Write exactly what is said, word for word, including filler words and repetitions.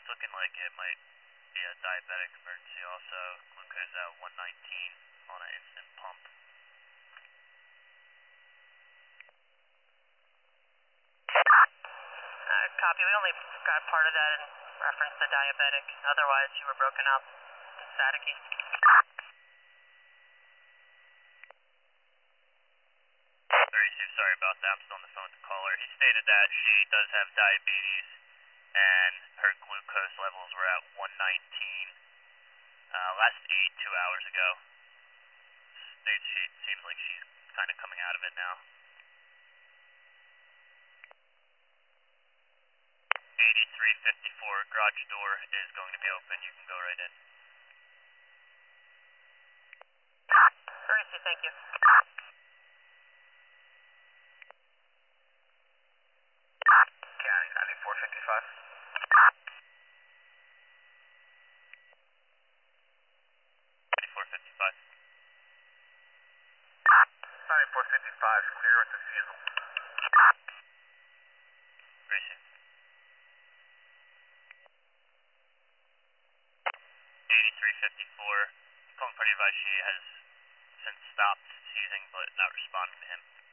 It's looking like it might be a diabetic emergency also. Glucose at one nineteen on an instant pump. Uh, copy, we only got part of that in reference to diabetic. Otherwise, you were broken up. Staticky. thirty-two, sorry about that. I'm still on the phone with the caller. He stated that she does have diabetes and her glucose levels were at one nineteen uh, last eight, two hours ago. States she seems like she's kind of coming out of it now. eighty-three fifty-four, garage door is going to be open. You can go right in. thirty-two, thank you. County ninety-four fifty-five. ninety-four fifty-five. ninety-four fifty-five, clear with refusal. Racing. eighty-three fifty-four, calling party advice she has since stopped seizing but not responding to him.